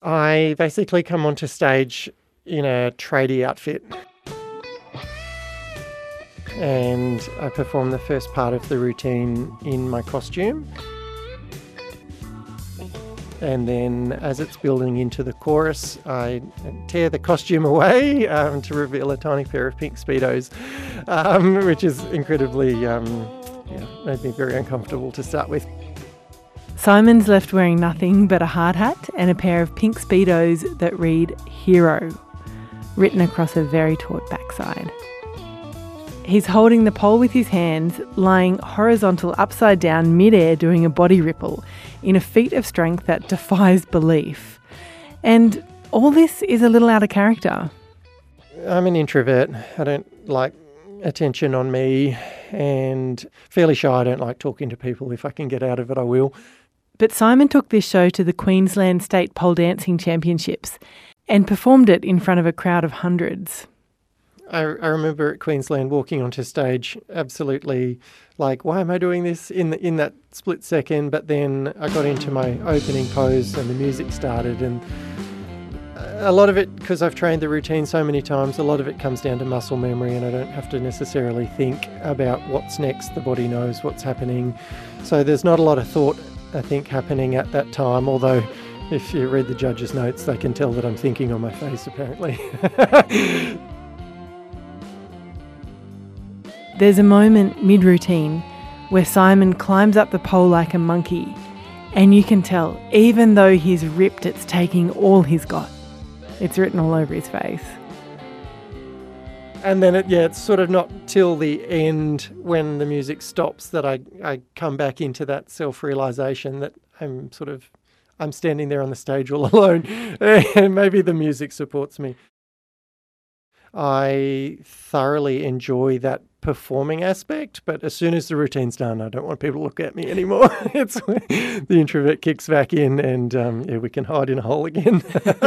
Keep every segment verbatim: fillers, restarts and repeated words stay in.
I basically come onto stage in a tradie outfit and I perform the first part of the routine in my costume. And then as it's building into the chorus, I tear the costume away um, to reveal a tiny pair of pink Speedos, um, which is incredibly, um, yeah, made me very uncomfortable to start with. Simon's left wearing nothing but a hard hat and a pair of pink Speedos that read Hero, written across a very taut backside. He's holding the pole with his hands, lying horizontal upside down mid-air doing a body ripple in a feat of strength that defies belief. And all this is a little out of character. I'm an introvert. I don't like attention on me and fairly shy. I don't like talking to people. If I can get out of it, I will. But Simon took this show to the Queensland State Pole Dancing Championships and performed it in front of a crowd of hundreds. I, I remember at Queensland walking onto stage absolutely like, why am I doing this in the, in that split second? But then I got into my opening pose and the music started, and a lot of it, because I've trained the routine so many times, a lot of it comes down to muscle memory, and I don't have to necessarily think about what's next. The body knows what's happening. So there's not a lot of thought, I think, happening at that time, although if you read the judges' notes, they can tell that I'm thinking on my face, apparently. There's a moment mid-routine where Simon climbs up the pole like a monkey, and you can tell, even though he's ripped, it's taking all he's got. It's written all over his face. And then, it, yeah, it's sort of not till the end when the music stops that I, I come back into that self-realisation that I'm sort of, I'm standing there on the stage all alone, and maybe the music supports me. I thoroughly enjoy that performing aspect, but as soon as the routine's done, I don't want people to look at me anymore. It's the introvert kicks back in, and um, yeah, we can hide in a hole again.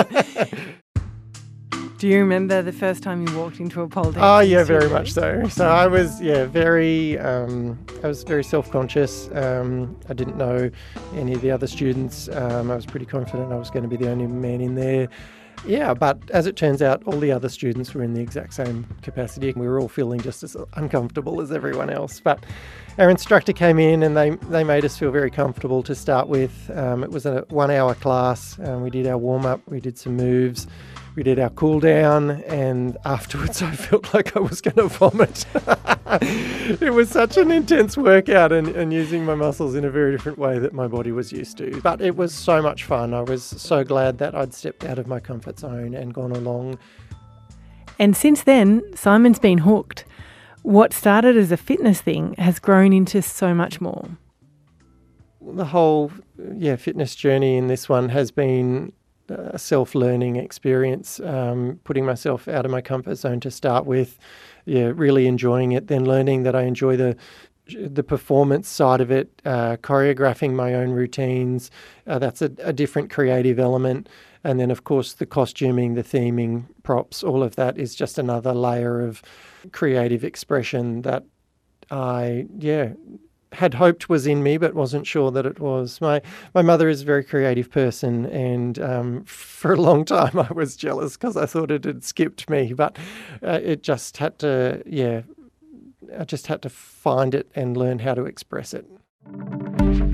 Do you remember the first time you walked into a pole dance? Oh yeah, very much so. So I was yeah very um, I was very self-conscious. Um, I didn't know any of the other students. Um, I was pretty confident I was going to be the only man in there. Yeah, but as it turns out, all the other students were in the exact same capacity. We were all feeling just as uncomfortable as everyone else. But our instructor came in and they, they made us feel very comfortable to start with. Um, it was a one-hour class. Um, we did our warm-up, we did some moves, we did our cool-down, and afterwards I felt like I was going to vomit. It was such an intense workout and, and using my muscles in a very different way that my body was used to. But it was so much fun. I was so glad that I'd stepped out of my comfort zone and gone along. And since then, Simon's been hooked. What started as a fitness thing has grown into so much more. The whole yeah fitness journey in this one has been a self-learning experience, um, putting myself out of my comfort zone to start with, yeah, really enjoying it, then learning that I enjoy the the performance side of it, uh, choreographing my own routines. Uh, that's a, a different creative element. And then, of course, the costuming, the theming, props, all of that is just another layer of creative expression that I, yeah, had hoped was in me, but wasn't sure that it was. My my mother is a very creative person, and um, for a long time I was jealous because I thought it had skipped me, but uh, it just had to, yeah, I just had to find it and learn how to express it.